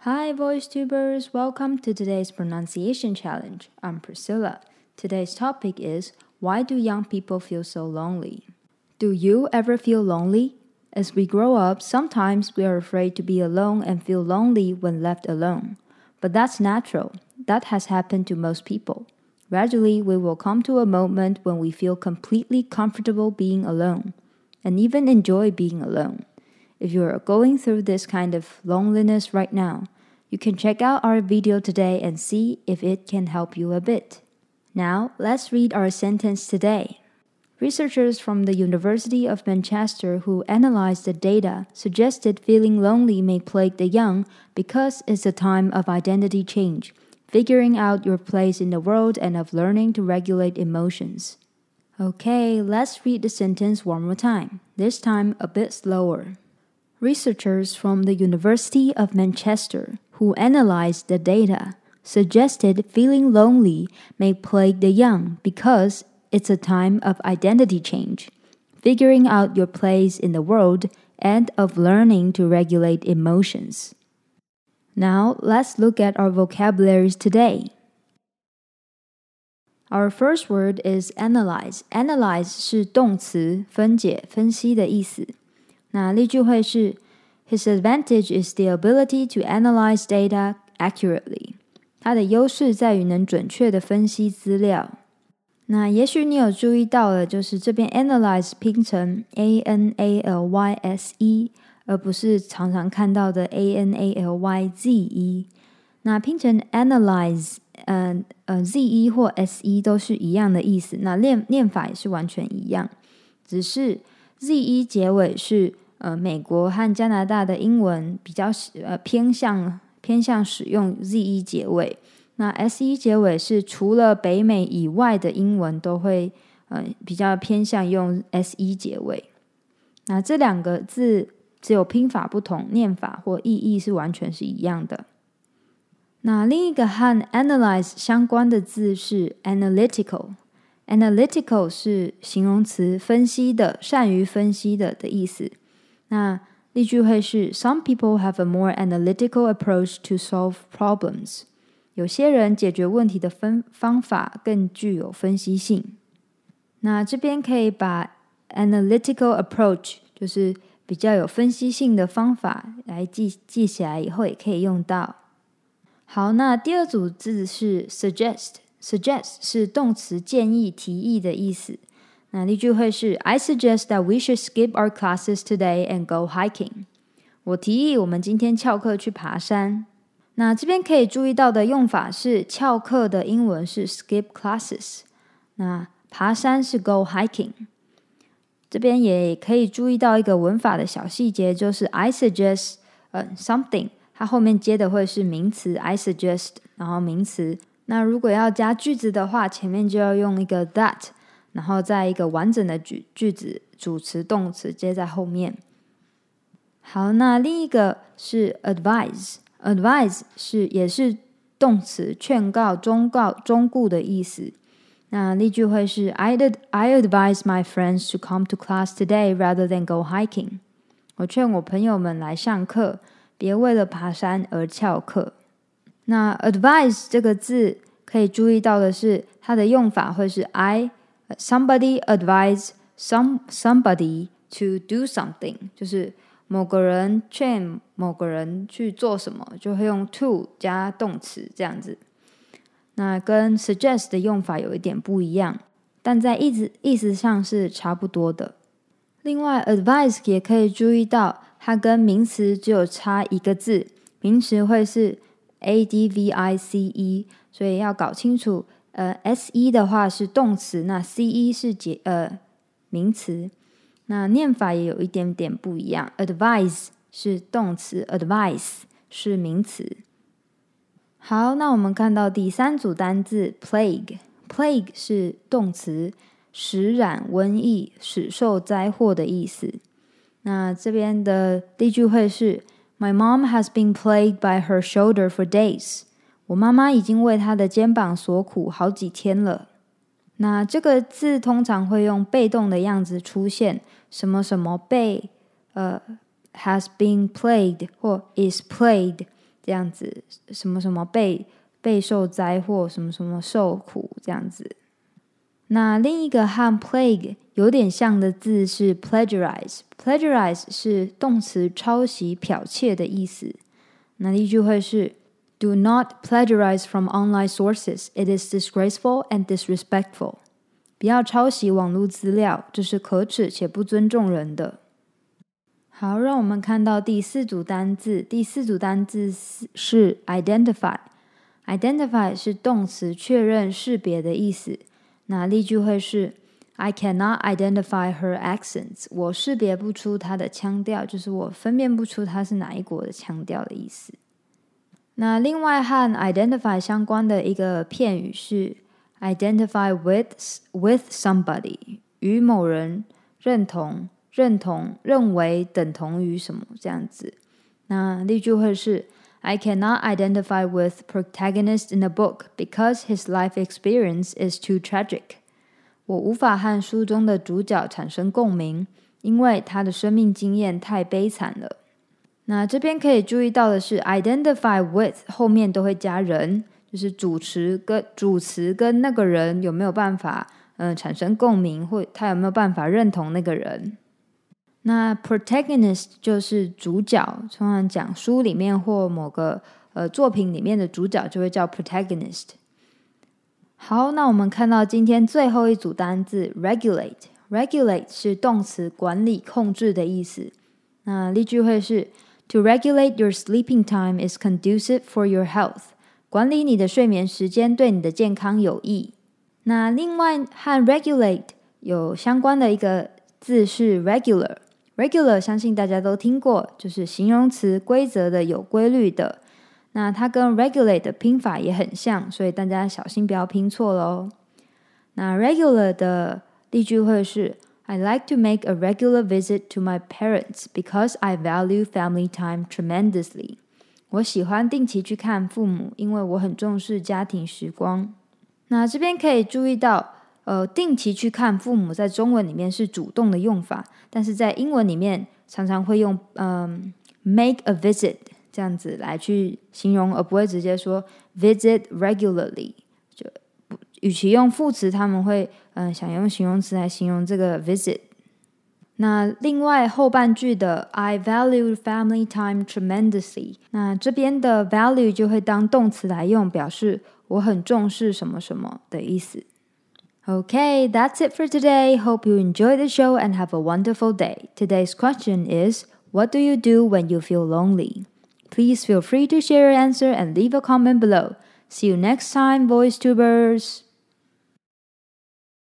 Hi, VoiceTubers! Welcome to today's pronunciation challenge. I'm Priscilla. Today's topic is why do young people feel so lonely? Do you ever feel lonely? As we grow up, sometimes we are afraid to be alone and feel lonely when left alone. But that's natural. That has happened to most people. Gradually, we will come to a moment when we feel completely comfortable being alone and even enjoy being alone. If you are going through this kind of loneliness right now, you can check out our video today and see if it can help you a bit. Now, let's read our sentence today. Researchers from the University of Manchester who analyzed the data suggested feeling lonely may plague the young because it's a time of identity change, figuring out your place in the world and of learning to regulate emotions. Okay, let's read the sentence one more time, this time a bit slower. Researchers from the University of Manchester who analyzed the data suggested feeling lonely may plague the young because it's a time of identity change, figuring out your place in the world and of learning to regulate emotions. Now, let's look at our vocabularies today. Our first word is analyze. Analyze 是动词，分解、分析的意思。那例句会是 His advantage is the ability to analyze data accurately. 他的优势在于能准确的分析资料。那也许你有注意到了，就是这边 analyze 拼成 A-N-A-L-Y-S-E 而不是常常看到的 A-N-A-L-Y-Z-E 那拼成 analyze Z-E 或 S-E 都是一样的意思，那念法也是完全一样，只是 Z-E 结尾是美国和加拿大的英文比较偏向使用 Z-E 结尾，那 S-E 结尾是除了北美以外的英文都会比较偏向用 S-E 结尾。那这两个字只有拼法不同，念法或意义是完全是一样的。那另一个和 analyze 相关的字是 analytical。analytical 是形容词，分析的，善于分析的意思。那例句会是 Some people have a more analytical approach to solve problems. 有些人解决问题的方法更具有分析性。那这边可以把 analytical approach 就是比较有分析性的方法来记起来，以后也可以用到。好，那第二组字是 suggest。suggest 是动词建议、提议的意思。那例句会是 I suggest that we should skip our classes today and go hiking. 我提议我们今天翘课去爬山。那这边可以注意到的用法是翘课的英文是 skip classes， 那爬山是 go hiking。 这边也可以注意到一个文法的小细节，就是 I suggest something， 它后面接的会是名词 I suggest， 然后名词。那如果要加句子的话，前面就要用一个 that，然后再一个完整的句子，主词动词接在后面。好，那另一个是 advise 也是动词，劝告、忠告的意思。那例句会是 I advise my friends to come to class today rather than go hiking. 我劝我朋友们来上课，别为了爬山而翘课。那 advise 这个字可以注意到的是，它的用法会是 somebody advise somebody to do something， 就是某个人劝某个人去做什么，就会用 to 加动词这样子。那跟 suggest 的用法有一点不一样，但在意思上是差不多的。另外 advice 也可以注意到，它跟名词只有差一个字，名词会是 advice， 所以要搞清楚se 的话是动词，那 ce 是名词。那念法也有一点点不一样， advise 是动词， advice 是名词。好，那我们看到第三组单字 plague 是动词，使染、瘟疫、使受灾祸的意思。那这边的例句会是 My mom has been plagued by her shoulder for days. 我妈妈已经为她的肩膀所苦好几天了。那这个字通常会用被动的样子出现，什么什么被has been plagued或is plagued， 这样子，什么什么备受灾祸，什么什么受苦这样子。那另一个和 plague 有点像的字是 plagiarize。plagiarize 是动词抄袭、剽窃的意思。那例句会是 Do not plagiarize from online sources. It is disgraceful and disrespectful. 不要抄袭网络资料，这是可耻且不尊重人的。好，让我们看到第四组单字。第四组单字是 identify。identify 是动词确认、识别的意思。那例句会是 I cannot identify her accents. 我识别不出她的腔调，就是我分辨不出她是哪一国的腔调的意思。那另外和 identify 相关的一个片语是 identify with somebody， 与某人认同、认为等同于什么这样子。那例句会是 I cannot identify with protagonist in a book because his life experience is too tragic. 我无法和书中的主角产生共鸣，因为他的生命经验太悲惨了。那这边可以注意到的是 identify with 后面都会加人，就是主词跟那个人有没有办法产生共鸣，或他有没有办法认同那个人。那 protagonist 就是主角，通常讲书里面或某个作品里面的主角就会叫 protagonist。 好，那我们看到今天最后一组单字 regulate 是动词管理、控制的意思。那例句会是 To regulate your sleeping time is conducive for your health. 管理你的睡眠时间对你的健康有益。那另外和 regulate 有相关的一个字是 regular 相信大家都听过，就是形容词规则的、有规律的。那它跟 regulate 的拼法也很像，所以大家小心不要拼错咯。那 regular 的例句会是I like to make a regular visit to my parents because I value family time tremendously. 我喜欢定期去看父母，因为我很重视家庭时光。那这边可以注意到定期去看父母在中文里面是主动的用法，但是在英文里面常常会用make a visit 这样子来去形容，而不会直接说 visit regularly。与其用副词，他们会想用形容词来形容这个 visit。 那另外后半句的 I value family time tremendously， 那这边的 value 就会当动词来用，表示我很重视什么什么的意思。 Okay, that's it for today. Hope you enjoy the show and have a wonderful day. Today's question is, what do you do when you feel lonely? Please feel free to share your answer and leave a comment below. See you next time, VoiceTubers!